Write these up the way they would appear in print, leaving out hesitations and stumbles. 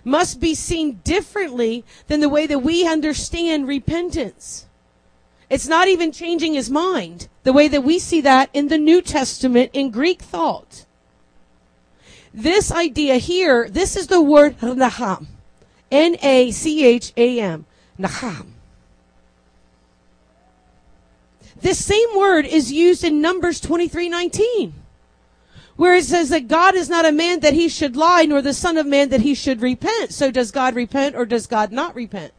must be seen differently than the way that we understand repentance. It's not even changing his mind, the way that we see that in the New Testament in Greek thought. This idea here, this is the word Naham. N-A-C-H-A-M. Naham. This same word is used in Numbers 23:19, where it says that God is not a man that he should lie, nor the son of man that he should repent. So does God repent or does God not repent?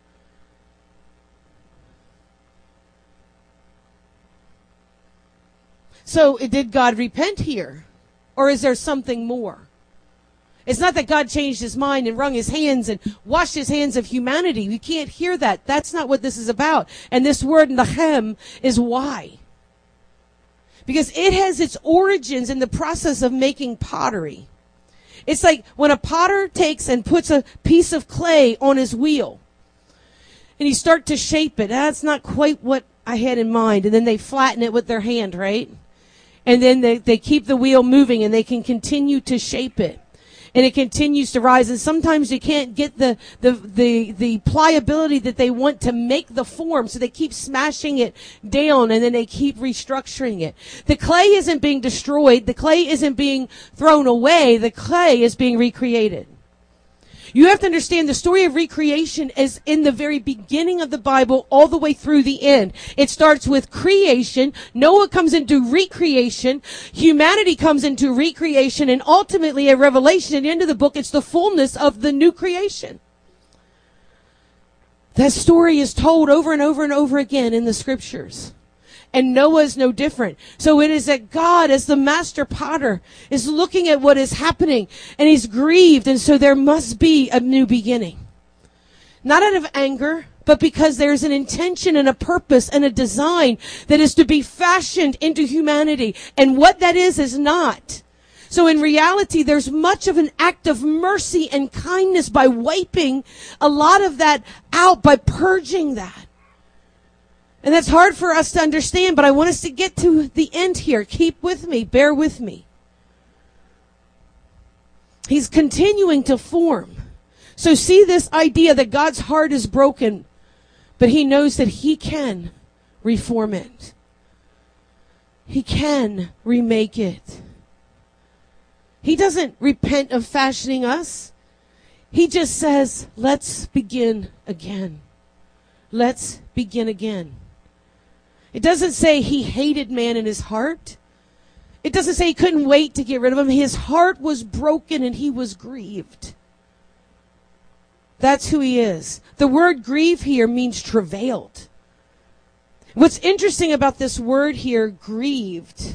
So did God repent here? Or is there something more? It's not that God changed his mind and wrung his hands and washed his hands of humanity. We can't hear that. That's not what this is about. And this word Nahem is why. Because it has its origins in the process of making pottery. It's like when a potter takes and puts a piece of clay on his wheel. And you start to shape it. That's not quite what I had in mind. And then they flatten it with their hand, right? And then they keep the wheel moving and they can continue to shape it. And it continues to rise. And sometimes you can't get the pliability that they want to make the form. So they keep smashing it down and then they keep restructuring it. The clay isn't being destroyed. The clay isn't being thrown away. The clay is being recreated. You have to understand the story of recreation is in the very beginning of the Bible all the way through the end. It starts with creation. Noah comes into recreation. Humanity comes into recreation. And ultimately, a revelation at the end of the book, it's the fullness of the new creation. That story is told over and over and over again in the scriptures. And Noah is no different. So it is that God, as the master potter, is looking at what is happening and he's grieved. And so there must be a new beginning. Not out of anger, but because there's an intention and a purpose and a design that is to be fashioned into humanity. And what that is not. So in reality, there's much of an act of mercy and kindness by wiping a lot of that out, by purging that. And that's hard for us to understand, but I want us to get to the end here. Keep with me. Bear with me. He's continuing to form. So see this idea that God's heart is broken, but he knows that he can reform it. He can remake it. He doesn't repent of fashioning us. He just says, let's begin again. Let's begin again. It doesn't say he hated man in his heart. It doesn't say he couldn't wait to get rid of him. His heart was broken and he was grieved. That's who he is. The word grieve here means travailed. What's interesting about this word here, grieved,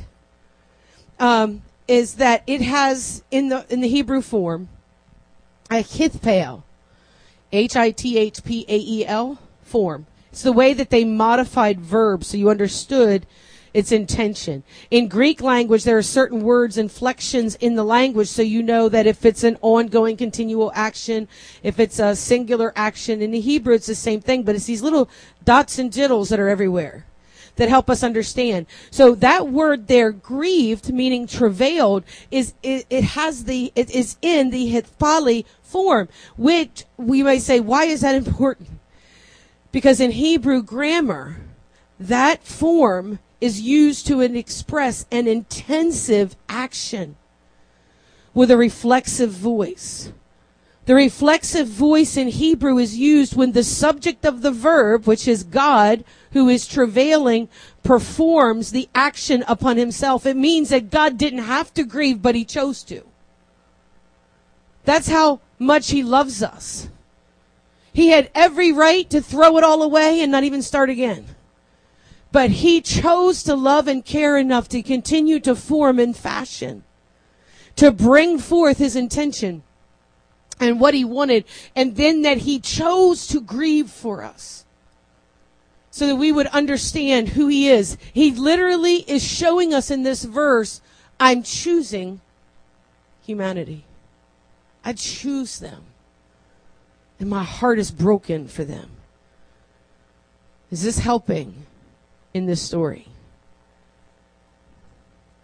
is that it has in the Hebrew form a hithpael, H-I-T-H-P-A-E-L form. It's the way that they modified verbs so you understood its intention. In Greek language, there are certain words, inflections in the language, so you know that if it's an ongoing, continual action, if it's a singular action. In the Hebrew, it's the same thing, but it's these little dots and jittles that are everywhere that help us understand. So that word there, grieved, meaning travailed, it is in the hithpali form, which we may say, why is that important? Because in Hebrew grammar, that form is used to express an intensive action with a reflexive voice. The reflexive voice in Hebrew is used when the subject of the verb, which is God, who is travailing, performs the action upon himself. It means that God didn't have to grieve, but he chose to. That's how much he loves us. He had every right to throw it all away and not even start again. But he chose to love and care enough to continue to form and fashion, to bring forth his intention and what he wanted, and then that he chose to grieve for us so that we would understand who he is. He literally is showing us in this verse, I'm choosing humanity. I choose them. And my heart is broken for them. Is this helping in this story?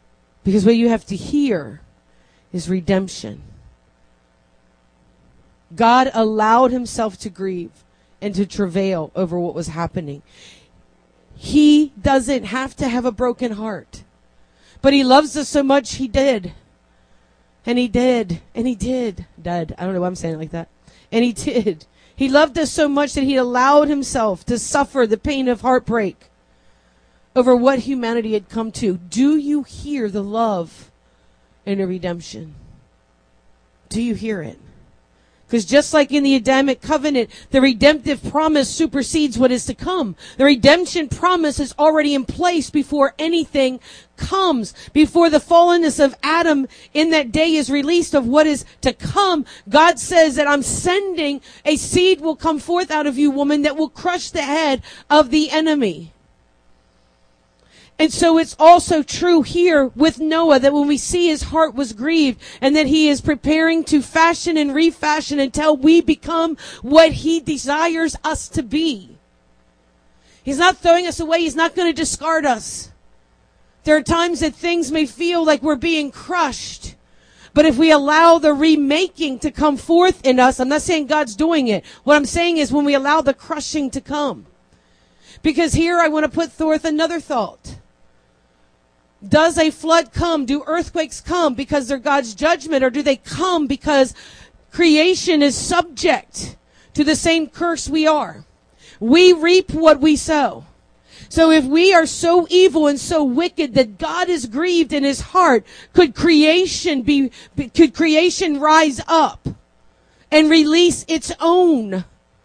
Because what you have to hear is redemption. God allowed himself to grieve and to travail over what was happening. He doesn't have to have a broken heart, but he loves us so much he did. And he did. And he did. Did. I don't know why I'm saying it like that. And he did. He loved us so much that he allowed himself to suffer the pain of heartbreak over what humanity had come to. Do you hear the love and the redemption? Do you hear it? Because just like in the Adamic covenant, the redemptive promise supersedes what is to come. The redemption promise is already in place before anything comes. Before the fallenness of Adam in that day is released of what is to come, God says that I'm sending a seed will come forth out of you, woman, that will crush the head of the enemy. And so it's also true here with Noah that when we see his heart was grieved and that he is preparing to fashion and refashion until we become what he desires us to be. He's not throwing us away. He's not going to discard us. There are times that things may feel like we're being crushed. But if we allow the remaking to come forth in us, I'm not saying God's doing it. What I'm saying is when we allow the crushing to come. Because here I want to put forth another thought. Does a flood come? Do earthquakes come because they're God's judgment, or do they come because creation is subject to the same curse we are? We reap what we sow. So if we are so evil and so wicked that God is grieved in his heart, could creation rise up and release its own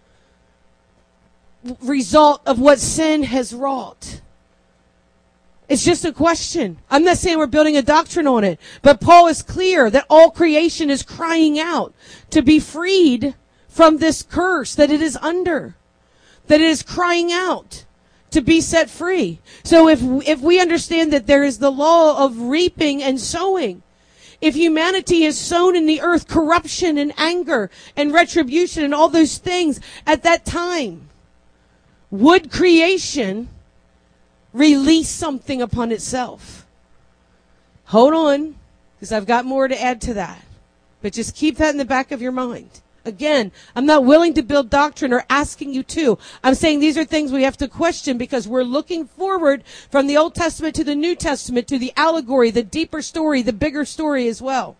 result of what sin has wrought? It's just a question. I'm not saying we're building a doctrine on it, but Paul is clear that all creation is crying out to be freed from this curse that it is under, that it is crying out to be set free. So if we understand that there is the law of reaping and sowing, if humanity has sown in the earth corruption and anger and retribution and all those things at that time, would creation release something upon itself? Hold on, because I've got more to add to that. But just keep that in the back of your mind. Again, I'm not willing to build doctrine or asking you to. I'm saying these are things we have to question because we're looking forward from the Old Testament to the New Testament, to the allegory, the deeper story, the bigger story as well.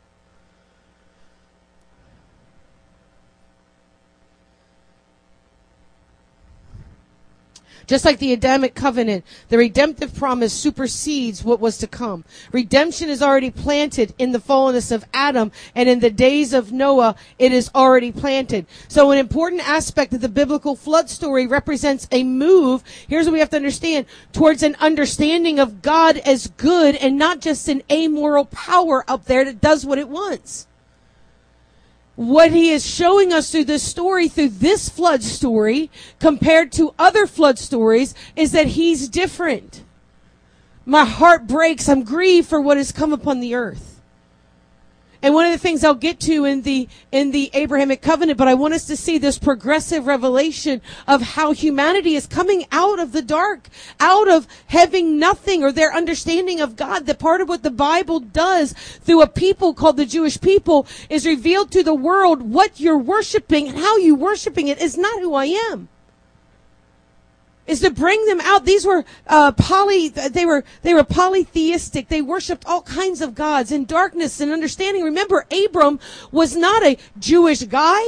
Just like the Adamic covenant, the redemptive promise supersedes what was to come. Redemption is already planted in the fallenness of Adam, and in the days of Noah, it is already planted. So an important aspect of the biblical flood story represents a move, here's what we have to understand, towards an understanding of God as good and not just an amoral power up there that does what it wants. What he is showing us through this story, through this flood story, compared to other flood stories, is that he's different. My heart breaks. I'm grieved for what has come upon the earth. And one of the things I'll get to in the Abrahamic covenant, but I want us to see this progressive revelation of how humanity is coming out of the dark, out of having nothing or their understanding of God. That part of what the Bible does through a people called the Jewish people is revealed to the world what you're worshiping and how you're worshiping it is not who I am. Is to bring them out. These were they were polytheistic. They worshipped all kinds of gods in darkness and understanding. Remember, Abram was not a Jewish guy.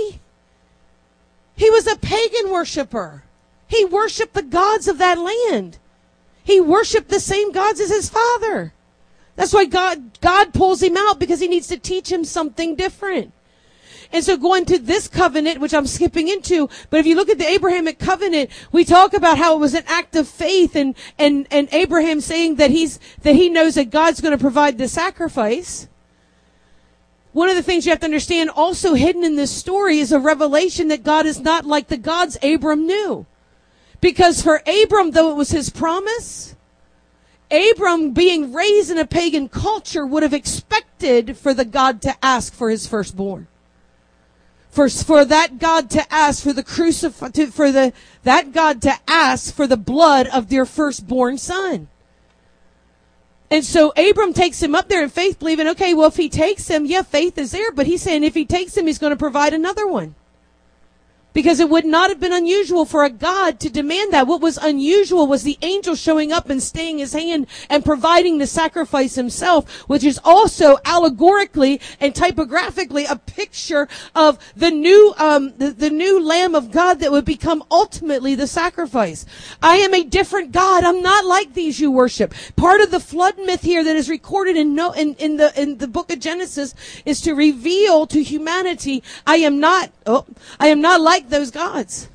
He was a pagan worshiper. He worshipped the gods of that land. He worshipped the same gods as his father. That's why God pulls him out, because he needs to teach him something different. And so going to this covenant, which I'm skipping into, but if you look at the Abrahamic covenant, we talk about how it was an act of faith and Abraham saying that he knows that God's going to provide the sacrifice. One of the things you have to understand also hidden in this story is a revelation that God is not like the gods Abram knew. Because for Abram, though it was his promise, Abram, being raised in a pagan culture, would have expected for the God to ask for his firstborn. For that God to ask for the that God to ask for the blood of their firstborn son. And so Abram takes him up there in faith, believing, okay, well, if he takes him, yeah, faith is there, but he's saying if he takes him, he's going to provide another one. Because it would not have been unusual for a God to demand that. What was unusual was the angel showing up and staying his hand and providing the sacrifice himself, which is also allegorically and typographically a picture of the new Lamb of God that would become ultimately the sacrifice. I am a different God. I'm not like these you worship. Part of the flood myth here that is recorded in the book of Genesis is to reveal to humanity, I am not like those gods.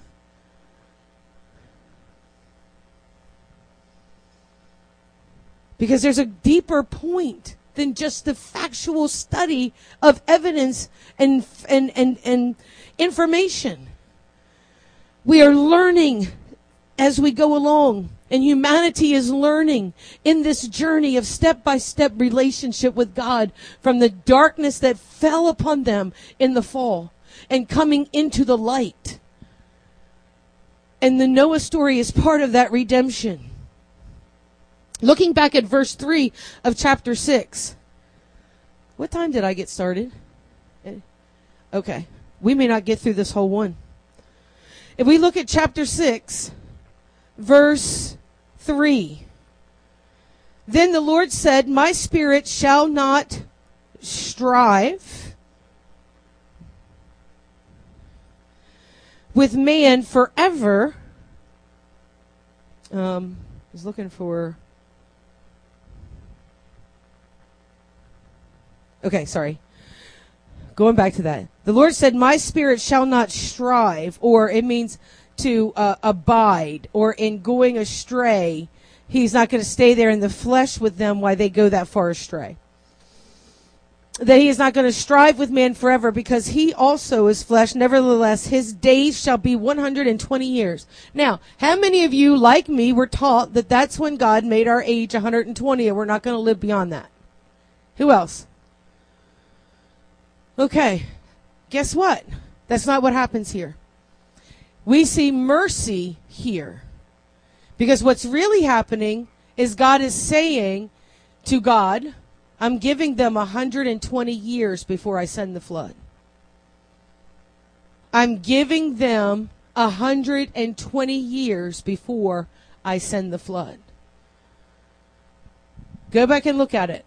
Because there's a deeper point than just the factual study of evidence and information. We are learning as we go along, and humanity is learning in this journey of step-by-step relationship with God from the darkness that fell upon them in the fall and coming into the light. And the Noah story is part of that redemption. Looking back at verse 3 of chapter 6. What time did I get started? Okay. We may not get through this whole one. If we look at chapter 6, verse 3. Then the Lord said, my spirit shall not strive with man forever. I was looking for... Okay, sorry. Going back to that. The Lord said, my spirit shall not strive, or it means to abide, or in going astray, he's not going to stay there in the flesh with them while they go that far astray. That he is not going to strive with man forever because he also is flesh. Nevertheless, his days shall be 120 years. Now, how many of you, like me, were taught that that's when God made our age 120 and we're not going to live beyond that? Who else? Okay, guess what? That's not what happens here. We see mercy here. Because what's really happening is God is saying to God, I'm giving them 120 years before I send the flood. I'm giving them 120 years before I send the flood. Go back and look at it.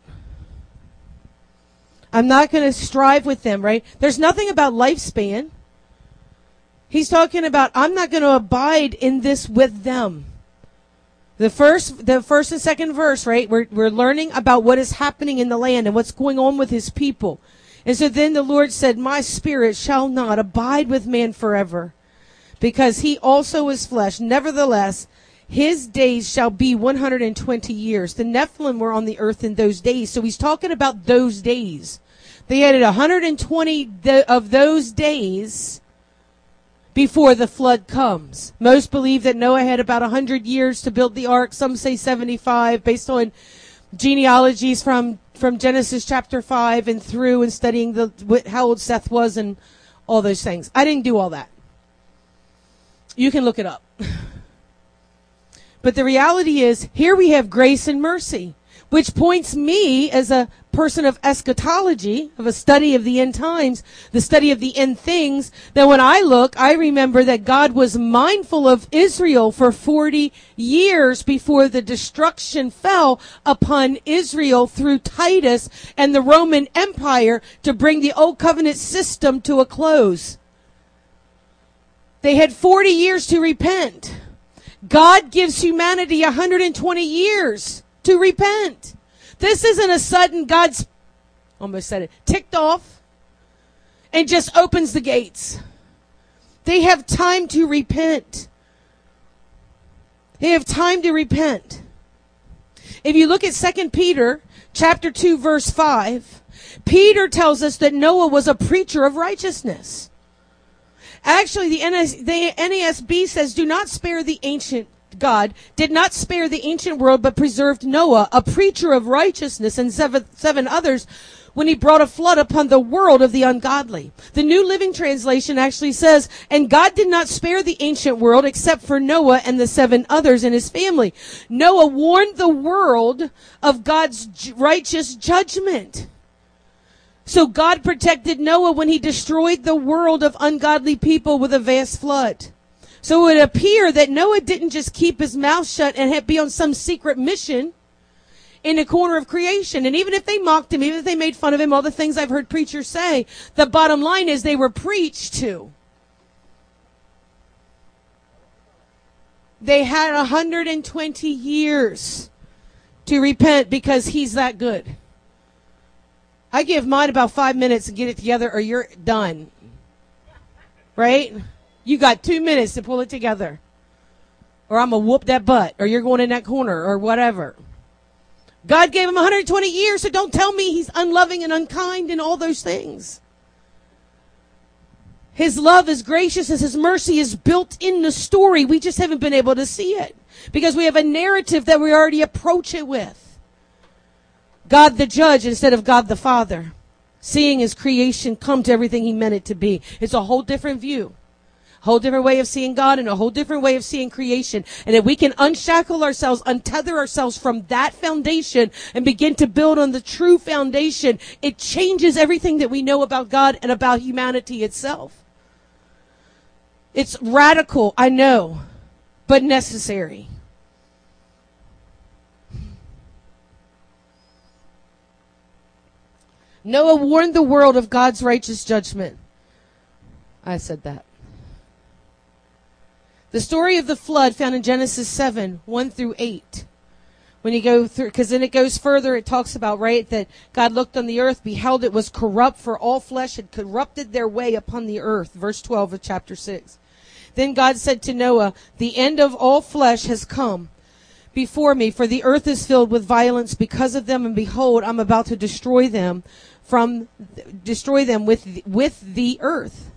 I'm not going to strive with them, right? There's nothing about lifespan. He's talking about, I'm not going to abide in this with them. The first and second verse, right? We're learning about what is happening in the land and what's going on with his people. And so then the Lord said, my spirit shall not abide with man forever, because he also is flesh. Nevertheless, his days shall be 120 years. The Nephilim were on the earth in those days. So he's talking about those days. They added 120 of those days before the flood comes. Most believe that Noah had about 100 years to build the ark. Some say 75, based on genealogies from Genesis chapter 5 and through, and studying how old Seth was and all those things. I didn't do all that. You can look it up. But the reality is, here we have grace and mercy, which points me as a person of eschatology, of a study of the end times, the study of the end things, that when I look, I remember that God was mindful of Israel for 40 years before the destruction fell upon Israel through Titus and the Roman Empire to bring the old covenant system to a close. They had 40 years to repent. God gives humanity 120 years to repent. This isn't a sudden God's, almost said it, ticked off and just opens the gates. They have time to repent. They have time to repent. If you look at 2 Peter chapter 2 verse 5, Peter tells us that Noah was a preacher of righteousness. Actually, the NASB says, do not spare the ancient God did not spare the ancient world, but preserved Noah, a preacher of righteousness, and seven others, when he brought a flood upon the world of the ungodly. The New Living Translation actually says, and God did not spare the ancient world except for Noah and the 7 others in his family. Noah warned the world of God's righteous judgment. So God protected Noah when he destroyed the world of ungodly people with a vast flood. So it would appear that Noah didn't just keep his mouth shut and be on some secret mission in a corner of creation. And even if they mocked him, even if they made fun of him, all the things I've heard preachers say, the bottom line is they were preached to. They had 120 years to repent because he's that good. I give mine about 5 minutes to get it together or you're done. Right? You got 2 minutes to pull it together. Or I'm going to whoop that butt. Or you're going in that corner or whatever. God gave him 120 years, so don't tell me he's unloving and unkind and all those things. His love is gracious as his mercy is built in the story. We just haven't been able to see it because we have a narrative that we already approach it with. God the judge instead of God the Father. Seeing his creation come to everything he meant it to be. It's a whole different view. Whole different way of seeing God and a whole different way of seeing creation. And if we can unshackle ourselves, untether ourselves from that foundation and begin to build on the true foundation, it changes everything that we know about God and about humanity itself. It's radical, I know, but necessary. Noah warned the world of God's righteous judgment. I said that. The story of the flood found in Genesis 7, 1 through 8. When you go through, because then it goes further, it talks about, right, that God looked on the earth, beheld it was corrupt, for all flesh had corrupted their way upon the earth. Verse 12 of chapter 6. Then God said to Noah, the end of all flesh has come before me, for the earth is filled with violence because of them, and behold, I'm about to destroy them with the earth.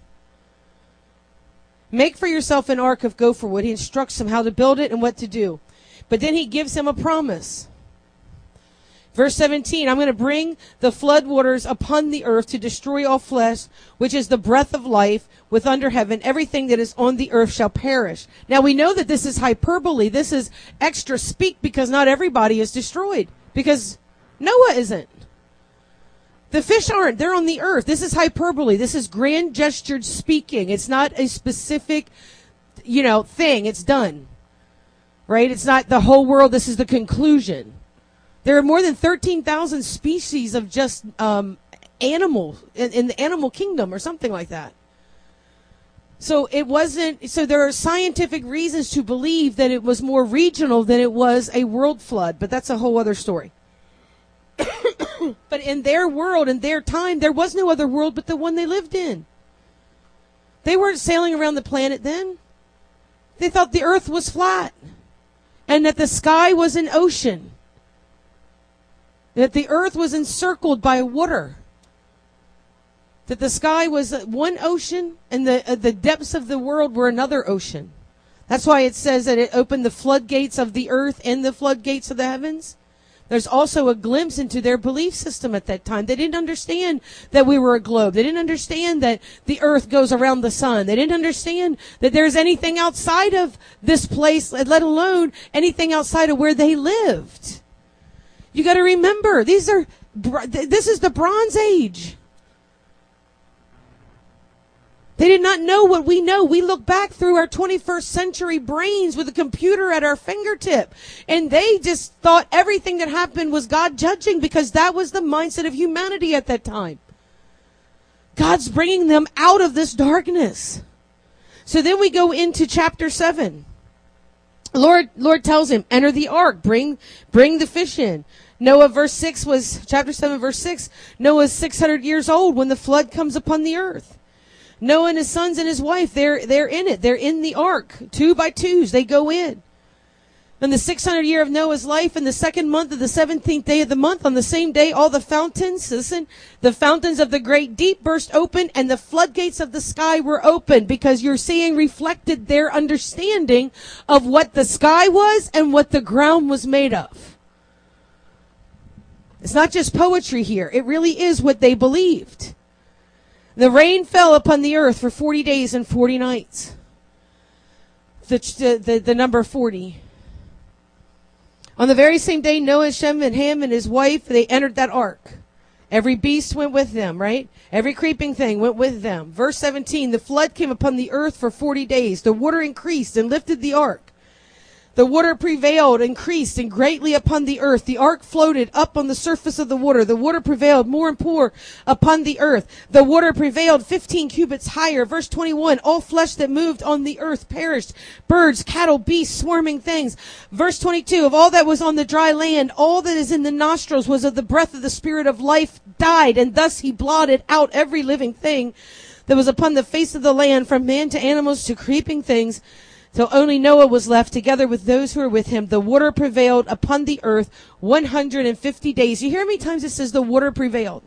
Make for yourself an ark of gopher wood. He instructs him how to build it and what to do. But then he gives him a promise. Verse 17, I'm going to bring the flood waters upon the earth to destroy all flesh, which is the breath of life with under heaven. Everything that is on the earth shall perish. Now we know that this is hyperbole. This is extra speak because not everybody is destroyed. Because Noah isn't. The fish aren't. They're on the earth. This is hyperbole. This is grand gestured speaking. It's not a specific, thing. It's done. Right? It's not the whole world. This is the conclusion. There are more than 13,000 species of just animals in the animal kingdom or something like that. So there are scientific reasons to believe that it was more regional than it was a world flood, but that's a whole other story. But in their world, in their time, there was no other world but the one they lived in. They weren't sailing around the planet then. They thought the earth was flat and that the sky was an ocean. That the earth was encircled by water. That the sky was one ocean and the depths of the world were another ocean. That's why it says that it opened the floodgates of the earth and the floodgates of the heavens. There's also a glimpse into their belief system at that time. They didn't understand that we were a globe. They didn't understand that the earth goes around the sun. They didn't understand that there's anything outside of this place, let alone anything outside of where they lived. You got to remember, this is the Bronze Age. They did not know what we know. We look back through our 21st century brains with a computer at our fingertip. And they just thought everything that happened was God judging because that was the mindset of humanity at that time. God's bringing them out of this darkness. So then we go into chapter 7. Lord tells him, enter the ark, bring the fish in. Noah, chapter 7, verse 6. Noah's 600 years old when the flood comes upon the earth. Noah and his sons and his wife, they're in it. They're in the ark. 2 by 2s, they go in. In the 600th year of Noah's life, in the second month of the 17th day of the month, on the same day, all the fountains, the fountains of the great deep burst open and the floodgates of the sky were open, because you're seeing reflected their understanding of what the sky was and what the ground was made of. It's not just poetry here. It really is what they believed. The rain fell upon the earth for 40 days and 40 nights. The number 40. On the very same day, Noah, Shem, and Ham and his wife, they entered that ark. Every beast went with them, right? Every creeping thing went with them. Verse 17, the flood came upon the earth for 40 days. The water increased and lifted the ark. The water prevailed, increased, and greatly upon the earth. The ark floated up on the surface of the water. The water prevailed more and more upon the earth. The water prevailed 15 cubits higher. Verse 21, all flesh that moved on the earth perished. Birds, cattle, beasts, swarming things. Verse 22, of all that was on the dry land, all that is in the nostrils was of the breath of the Spirit of life died. And thus he blotted out every living thing that was upon the face of the land, from man to animals to creeping things, till only Noah was left together with those who were with him. The water prevailed upon the earth 150 days. You hear how many times it says the water prevailed?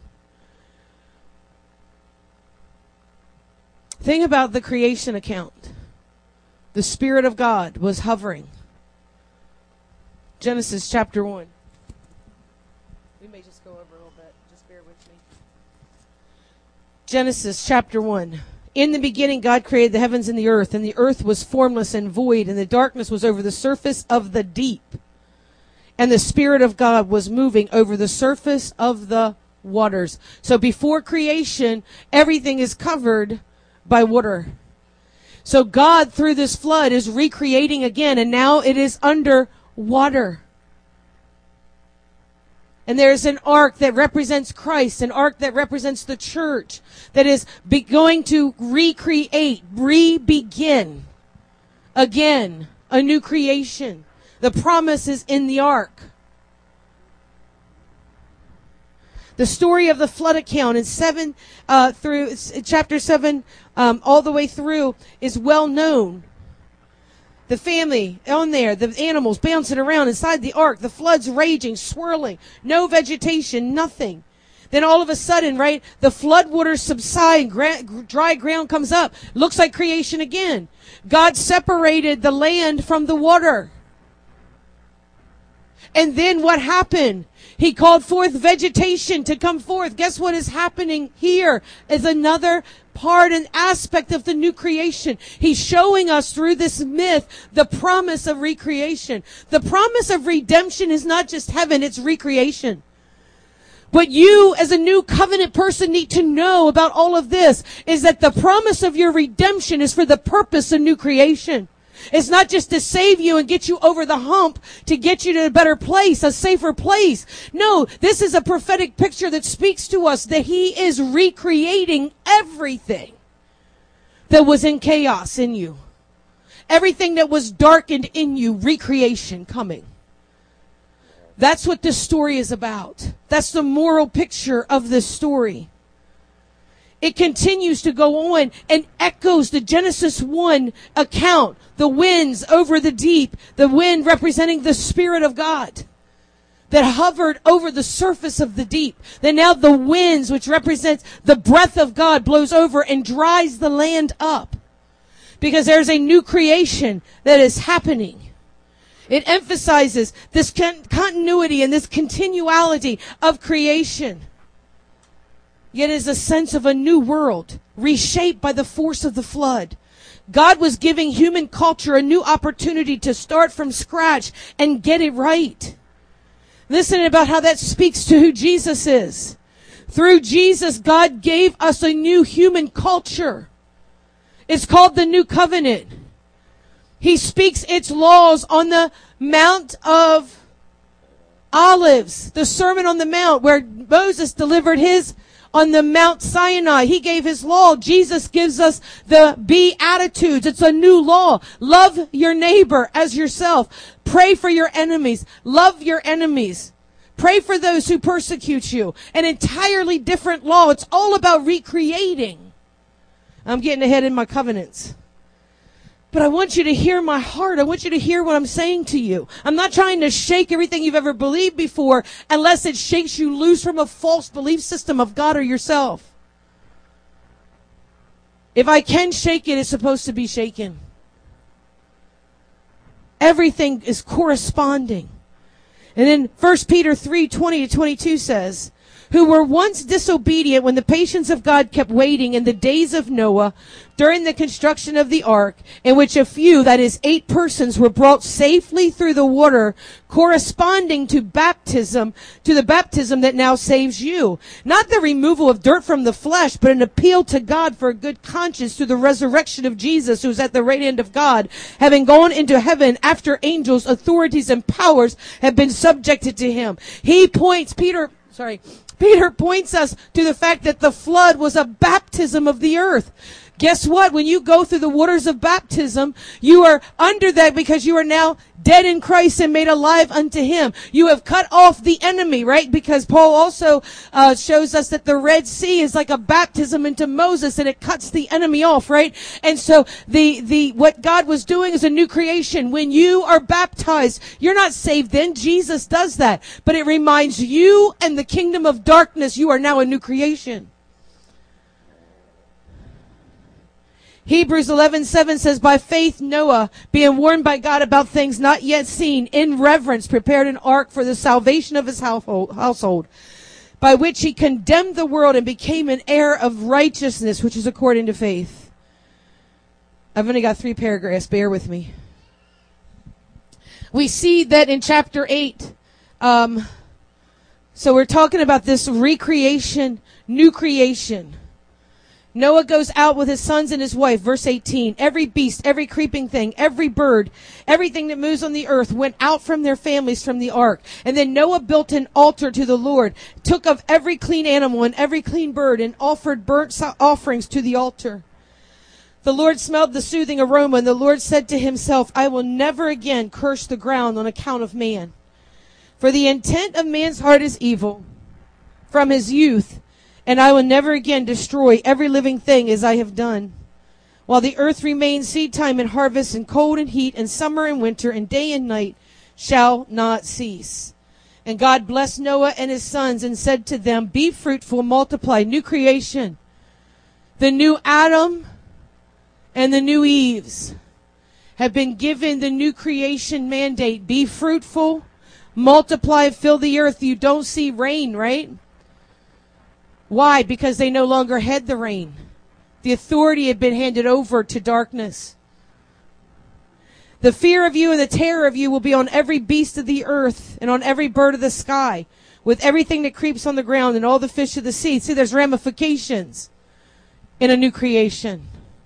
Think about the creation account. The Spirit of God was hovering. Genesis chapter 1. We may just go over a little bit. Just bear with me. Genesis chapter 1. In the beginning, God created the heavens and the earth was formless and void, and the darkness was over the surface of the deep. And the Spirit of God was moving over the surface of the waters. So before creation, everything is covered by water. So God, through this flood, is recreating again, and now it is under water. And there's an ark that represents Christ, an ark that represents the church, that is going to recreate, re-begin again, a new creation. The promise is in the ark. The story of the flood account in chapter 7, all the way through, is well known. The family on there, the animals bouncing around inside the ark, the floods raging, swirling, no vegetation, nothing. Then all of a sudden, right, the flood waters subside, dry ground comes up. Looks like creation again. God separated the land from the water. And then what happened? He called forth vegetation to come forth. Guess what is happening here is another part and aspect of the new creation. He's showing us through this myth the promise of recreation. The promise of redemption is not just heaven, it's recreation. What you as a new covenant person need to know about all of this is that the promise of your redemption is for the purpose of new creation. It's not just to save you and get you over the hump, to get you to a better place, a safer place. No, this is a prophetic picture that speaks to us that He is recreating everything that was in chaos in you. Everything that was darkened in you, recreation coming. That's what this story is about. That's the moral picture of this story. It continues to go on and echoes the Genesis 1 account. The winds over the deep, the wind representing the Spirit of God that hovered over the surface of the deep. Then now the winds, which represents the breath of God, blows over and dries the land up. Because there's a new creation that is happening. It emphasizes this continuity and this continuality of creation. Yet it is a sense of a new world, reshaped by the force of the flood. God was giving human culture a new opportunity to start from scratch and get it right. Listen about how that speaks to who Jesus is. Through Jesus, God gave us a new human culture. It's called the New Covenant. He speaks its laws on the Mount of Olives, the Sermon on the Mount, where Moses delivered his on the Mount Sinai. He gave his law. Jesus gives us the Beatitudes. It's a new law. Love your neighbor as yourself. Pray for your enemies. Love your enemies. Pray for those who persecute you. An entirely different law. It's all about recreating. I'm getting ahead in my covenants. But I want you to hear my heart. I want you to hear what I'm saying to you. I'm not trying to shake everything you've ever believed before unless it shakes you loose from a false belief system of God or yourself. If I can shake it, it's supposed to be shaken. Everything is corresponding. And then 1 Peter 3:20-22 says, who were once disobedient when the patience of God kept waiting in the days of Noah during the construction of the ark, in which a few, that is 8 persons, were brought safely through the water, corresponding to baptism, to the baptism that now saves you. Not the removal of dirt from the flesh, but an appeal to God for a good conscience through the resurrection of Jesus, who's at the right hand of God, having gone into heaven after angels, authorities, and powers have been subjected to him. Peter points us to the fact that the flood was a baptism of the earth. Guess what? When you go through the waters of baptism, you are under that because you are now dead in Christ and made alive unto him. You have cut off the enemy, right? Because Paul also shows us that the Red Sea is like a baptism into Moses, and it cuts the enemy off, right? And so what God was doing is a new creation. When you are baptized, you're not saved then. Jesus does that. But it reminds you and the kingdom of darkness, you are now a new creation. Hebrews 11:7 says, by faith Noah, being warned by God about things not yet seen, in reverence prepared an ark for the salvation of his household, by which he condemned the world and became an heir of righteousness, which is according to faith. I've only got 3 paragraphs, bear with me. We see that in chapter 8, so we're talking about this recreation, new creation. Noah goes out with his sons and his wife, verse 18. Every beast, every creeping thing, every bird, everything that moves on the earth went out from their families from the ark. And then Noah built an altar to the Lord, took of every clean animal and every clean bird, and offered burnt offerings to the altar. The Lord smelled the soothing aroma, and the Lord said to himself, I will never again curse the ground on account of man. For the intent of man's heart is evil from his youth, and I will never again destroy every living thing as I have done. While the earth remains, seed time and harvest, and cold and heat, and summer and winter, and day and night shall not cease. And God blessed Noah and his sons and said to them, be fruitful, multiply, new creation. The new Adam and the new Eves have been given the new creation mandate. Be fruitful, multiply, fill the earth. You don't see rain, right? Why? Because they no longer had the rain. The authority had been handed over to darkness. The fear of you and the terror of you will be on every beast of the earth and on every bird of the sky, with everything that creeps on the ground and all the fish of the sea. See, there's ramifications in a new creation.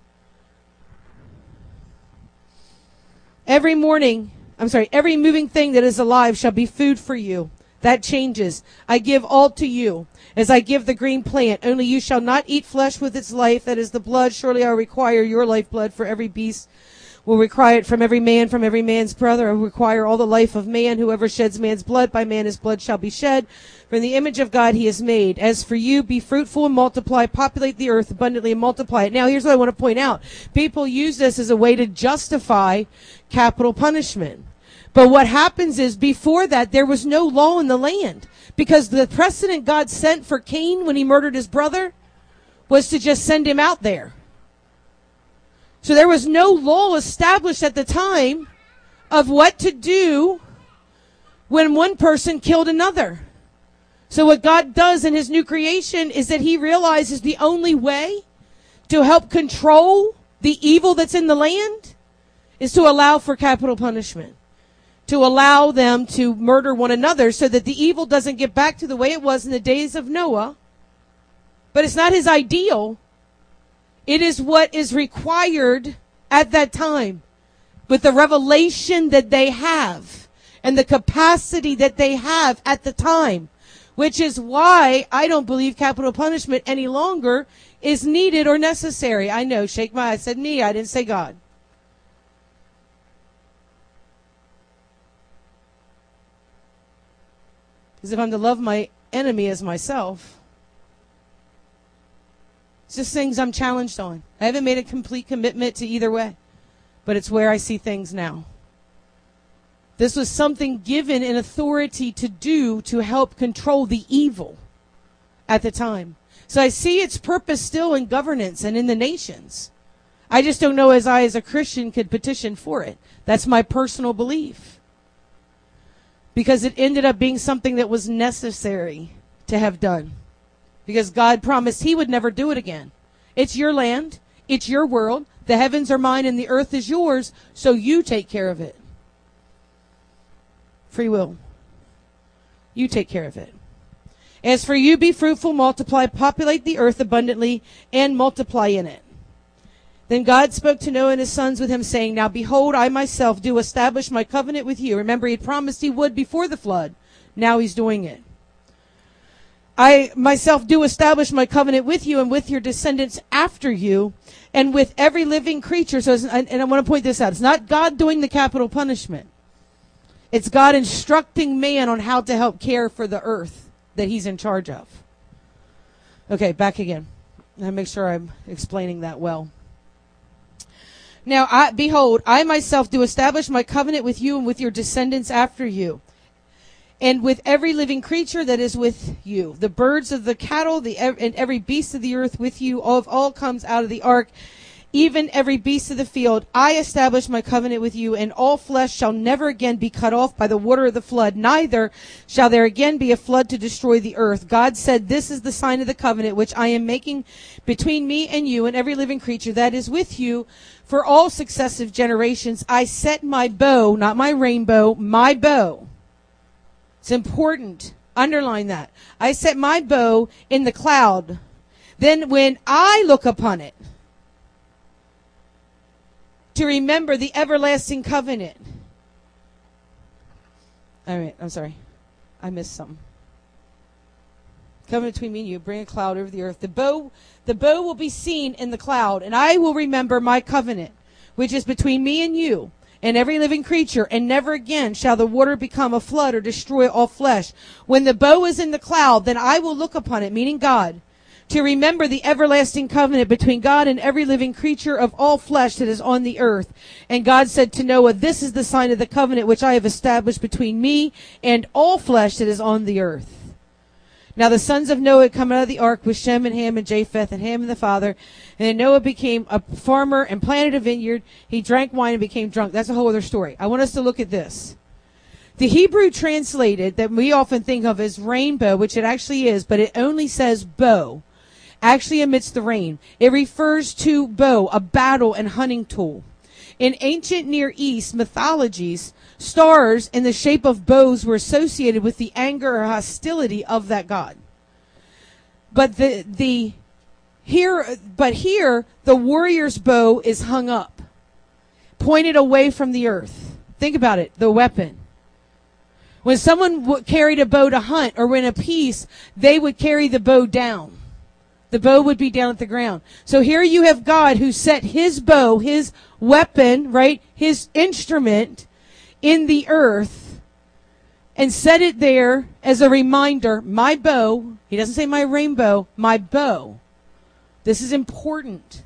Every moving thing that is alive shall be food for you. That changes. I give all to you, as I give the green plant. Only you shall not eat flesh with its life, that is the blood. Surely I require your lifeblood, for every beast will require it from every man's brother. I will require all the life of man. Whoever sheds man's blood, by man his blood shall be shed. For in the image of God he is made. As for you, be fruitful and multiply, populate the earth abundantly and multiply it. Now here's what I want to point out. People use this as a way to justify capital punishment. But what happens is, before that, there was no law in the land. Because the precedent God sent for Cain when he murdered his brother was to just send him out there. So there was no law established at the time of what to do when one person killed another. So what God does in his new creation is that he realizes the only way to help control the evil that's in the land is to allow for capital punishment. To allow them to murder one another so that the evil doesn't get back to the way it was in the days of Noah. But it's not his ideal. It is what is required at that time with the revelation that they have and the capacity that they have at the time, which is why I don't believe capital punishment any longer is needed or necessary. I know, shake my head. I said me, I didn't say God. Because if I'm to love my enemy as myself, it's just things I'm challenged on. I haven't made a complete commitment to either way, but it's where I see things now. This was something given in authority to do to help control the evil at the time. So I see its purpose still in governance and in the nations. I just don't know as a Christian could petition for it. That's my personal belief. Because it ended up being something that was necessary to have done. Because God promised he would never do it again. It's your land. It's your world. The heavens are mine and the earth is yours. So you take care of it. Free will. You take care of it. As for you, be fruitful, multiply, populate the earth abundantly, and multiply in it. Then God spoke to Noah and his sons with him, saying, Now behold, I myself do establish my covenant with you. Remember, he had promised he would before the flood. Now he's doing it. I myself do establish my covenant with you and with your descendants after you, and with every living creature. So, and I want to point this out. It's not God doing the capital punishment. It's God instructing man on how to help care for the earth that he's in charge of. Okay, back again. I make sure I'm explaining that well. Now, behold, I myself do establish my covenant with you and with your descendants after you, and with every living creature that is with you, the birds of the cattle, and every beast of the earth with you, all comes out of the ark, even every beast of the field. I establish my covenant with you, and all flesh shall never again be cut off by the water of the flood, neither shall there again be a flood to destroy the earth. God said, This is the sign of the covenant which I am making between me and you and every living creature that is with you for all successive generations. I set my bow, not my rainbow, my bow. It's important. Underline that. I set my bow in the cloud. Then when I look upon it, to remember the everlasting covenant. All right, I'm sorry. I missed something. Covenant between me and you, bring a cloud over the earth. The bow will be seen in the cloud, and I will remember my covenant, which is between me and you and every living creature, and never again shall the water become a flood or destroy all flesh. When the bow is in the cloud, then I will look upon it, meaning God, to remember the everlasting covenant between God and every living creature of all flesh that is on the earth. And God said to Noah, This is the sign of the covenant which I have established between me and all flesh that is on the earth. Now the sons of Noah come out of the ark with Shem and Ham and Japheth, and Ham and the father. And then Noah became a farmer and planted a vineyard. He drank wine and became drunk. That's a whole other story. I want us to look at this. The Hebrew translated that we often think of as rainbow, which it actually is, but it only says bow, actually amidst the rain. It refers to bow, a battle and hunting tool. In ancient Near East mythologies, stars in the shape of bows were associated with the anger or hostility of that god. But here the warrior's bow is hung up, pointed away from the earth. Think about it, the weapon. When someone carried a bow to hunt or in a peace, they would carry the bow down. The bow would be down at the ground. So here you have God who set his bow, his weapon, right, his instrument in the earth and set it there as a reminder, my bow. He doesn't say my rainbow, my bow. This is important.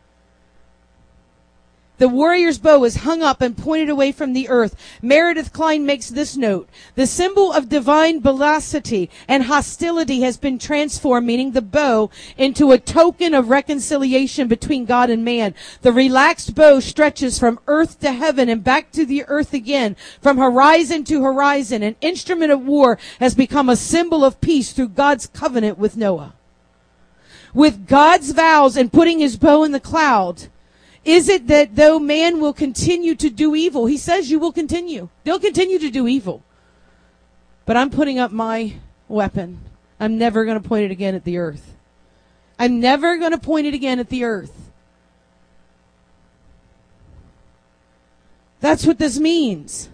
The warrior's bow is hung up and pointed away from the earth. Meredith Kline makes this note. The symbol of divine velocity and hostility has been transformed, meaning the bow, into a token of reconciliation between God and man. The relaxed bow stretches from earth to heaven and back to the earth again, from horizon to horizon. An instrument of war has become a symbol of peace through God's covenant with Noah. With God's vows and putting his bow in the cloud, is it that though man will continue to do evil, he says you will continue. They'll continue to do evil. But I'm putting up my weapon. I'm never going to point it again at the earth. I'm never going to point it again at the earth. That's what this means.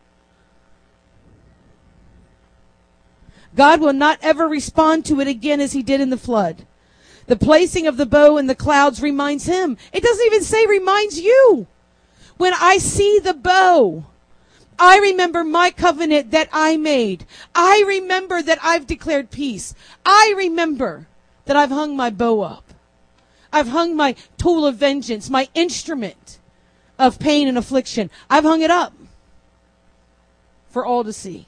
God will not ever respond to it again as he did in the flood. The placing of the bow in the clouds reminds him. It doesn't even say reminds you. When I see the bow, I remember my covenant that I made. I remember that I've declared peace. I remember that I've hung my bow up. I've hung my tool of vengeance, my instrument of pain and affliction. I've hung it up for all to see.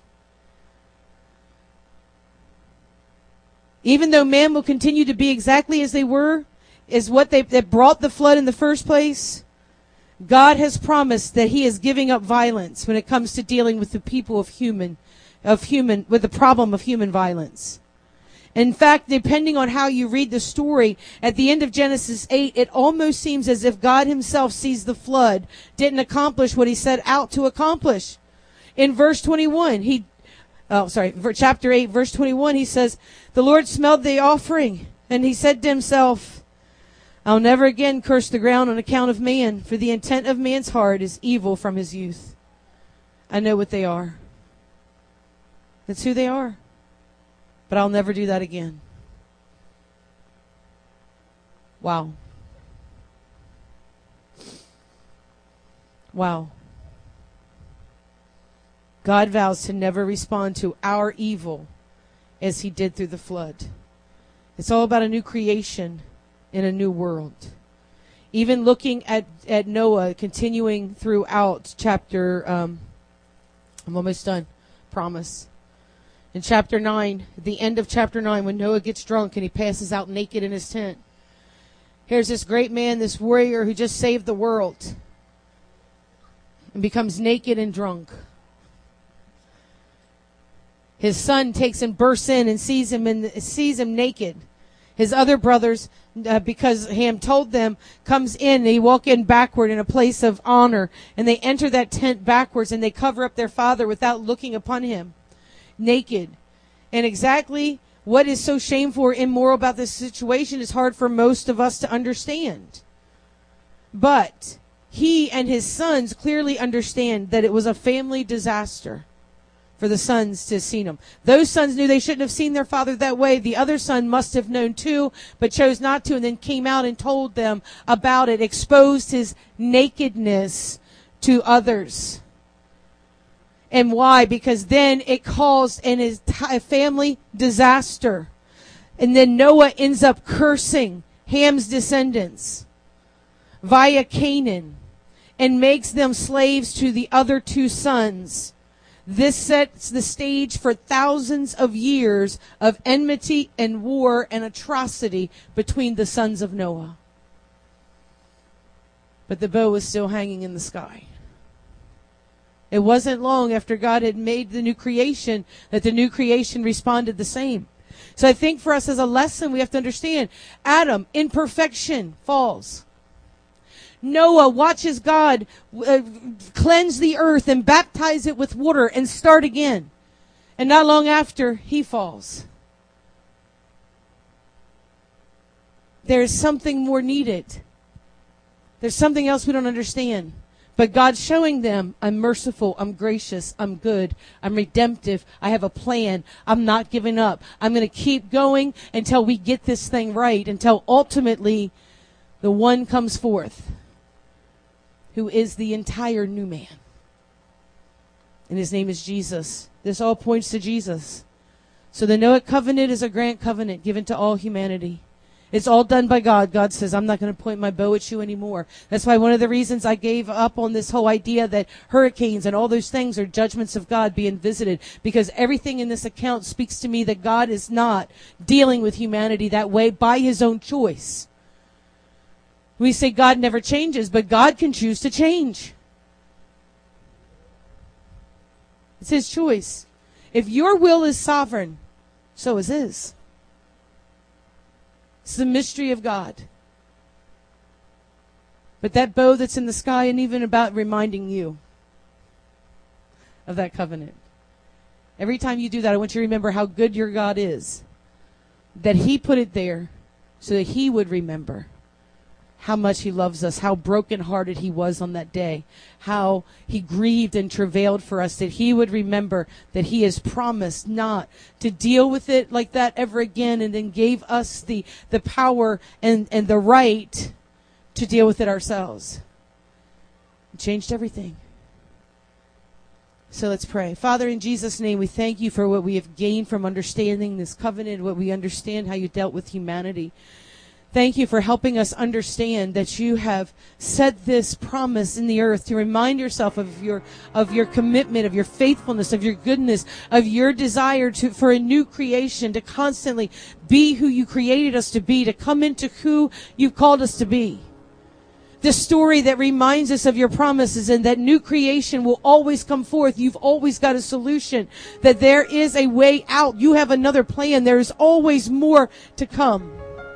Even though man will continue to be exactly as they were, is what that brought the flood in the first place, God has promised that he is giving up violence when it comes to dealing with the people with the problem of human violence. In fact, depending on how you read the story, at the end of Genesis 8, it almost seems as if God himself sees the flood didn't accomplish what he set out to accomplish. In verse 21, chapter 8, verse 21, he says, the Lord smelled the offering, and he said to himself, I'll never again curse the ground on account of man, for the intent of man's heart is evil from his youth. I know what they are. That's who they are. But I'll never do that again. Wow. Wow. God vows to never respond to our evil as he did through the flood. It's all about a new creation in a new world. Even looking at Noah, continuing throughout chapter, I'm almost done, promise. In chapter 9, at the end of chapter 9, when Noah gets drunk and he passes out naked in his tent, here's this great man, this warrior who just saved the world, and becomes naked and drunk. His son takes and bursts in and sees him naked. His other brothers, because Ham told them, comes in. They walk in backward in a place of honor, and they enter that tent backwards, and they cover up their father without looking upon him. Naked. And exactly what is so shameful or immoral about this situation is hard for most of us to understand. But he and his sons clearly understand that it was a family disaster for the sons to have seen him. Those sons knew they shouldn't have seen their father that way. The other son must have known too, but chose not to, and then came out and told them about it, exposed his nakedness to others. And why? Because then it caused a family disaster. And then Noah ends up cursing Ham's descendants via Canaan and makes them slaves to the other two sons. This sets the stage for thousands of years of enmity and war and atrocity between the sons of Noah. But the bow was still hanging in the sky. It wasn't long after God had made the new creation that the new creation responded the same. So I think for us as a lesson, we have to understand Adam, imperfection, falls. Noah watches God cleanse the earth and baptize it with water and start again. And not long after, he falls. There's something more needed. There's something else we don't understand. But God's showing them, I'm merciful, I'm gracious, I'm good, I'm redemptive, I have a plan, I'm not giving up. I'm going to keep going until we get this thing right, until ultimately the one comes forth who is the entire new man. And his name is Jesus. This all points to Jesus. So the Noahic covenant is a grant covenant given to all humanity. It's all done by God. God says, I'm not going to point my bow at you anymore. That's why one of the reasons I gave up on this whole idea that hurricanes and all those things are judgments of God being visited, because everything in this account speaks to me that God is not dealing with humanity that way by his own choice. We say God never changes, but God can choose to change. It's his choice. If your will is sovereign, so is his. It's the mystery of God. But that bow that's in the sky isn't even about reminding you of that covenant. Every time you do that, I want you to remember how good your God is. That he put it there so that he would remember how much he loves us, how brokenhearted he was on that day, how he grieved and travailed for us, that he would remember that he has promised not to deal with it like that ever again, and then gave us the power and the right to deal with it ourselves. It changed everything. So let's pray. Father, in Jesus' name, we thank you for what we have gained from understanding this covenant, what we understand how you dealt with humanity. Thank you for helping us understand that you have set this promise in the earth to remind yourself of your commitment, of your faithfulness, of your goodness, of your desire for a new creation, to constantly be who you created us to be, to come into who you've called us to be. This story that reminds us of your promises and that new creation will always come forth. You've always got a solution, that there is a way out. You have another plan. There is always more to come.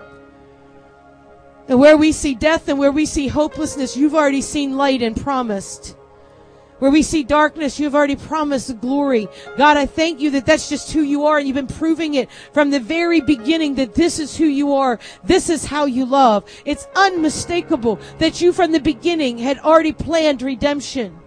And where we see death and where we see hopelessness, you've already seen light and promised. Where we see darkness, you've already promised the glory. God, I thank you that that's just who you are, and you've been proving it from the very beginning that this is who you are. This is how you love. It's unmistakable that you from the beginning had already planned redemption.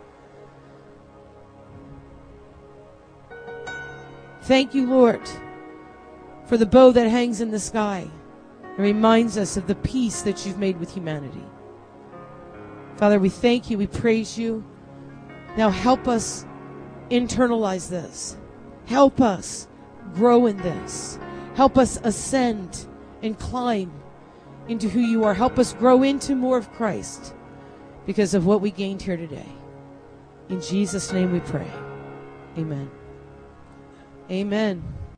Thank you, Lord, for the bow that hangs in the sky. It reminds us of the peace that you've made with humanity. Father, we thank you. We praise you. Now help us internalize this. Help us grow in this. Help us ascend and climb into who you are. Help us grow into more of Christ because of what we gained here today. In Jesus' name we pray. Amen. Amen.